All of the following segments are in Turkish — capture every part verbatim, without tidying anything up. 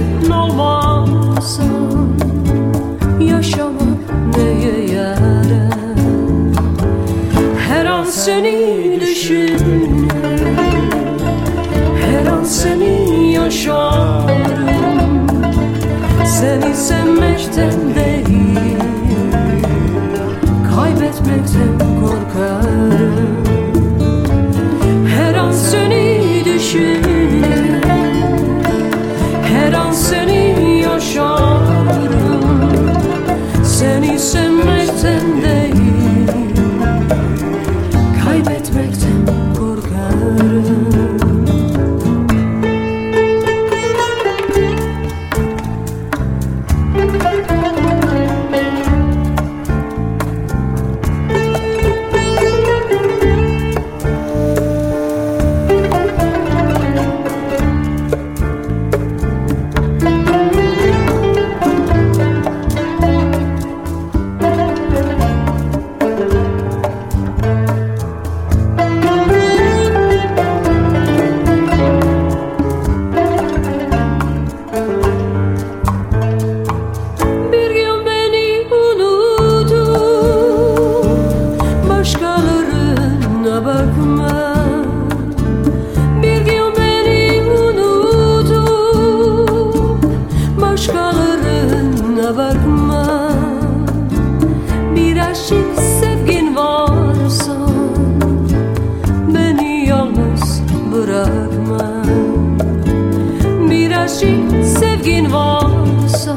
senin olmazsan yaşamak neye yarar? Her an seni düşünürüm, her an seni yaşarım. Seni sevmekten değil, kaybetmekten korkarım. Her an seni düşünürüm, her an seni yaşarım. Seni sevmekten değil, kaybetmekten korkarım. Bakma, bir gün beni unutup başkalarına bakma. Bir aşık sevgin varsa beni yalnız bırakma. Bir aşık sevgin varsa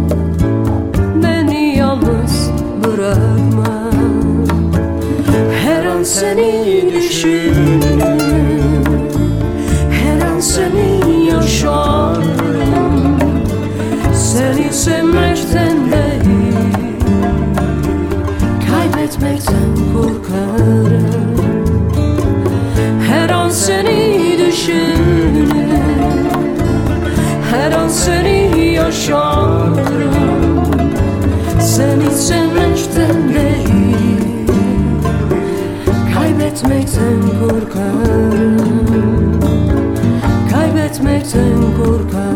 beni yalnız bırakma. Her an seni düşünürüm, her an seni yaşarım. Seni sevmekten değil, kaybetmekten korkarım. Her an seni düşünürüm, her an seni yaşarım. Seni sevmekten değil, kaybetmekten korkarım, kaybetmekten korkarım.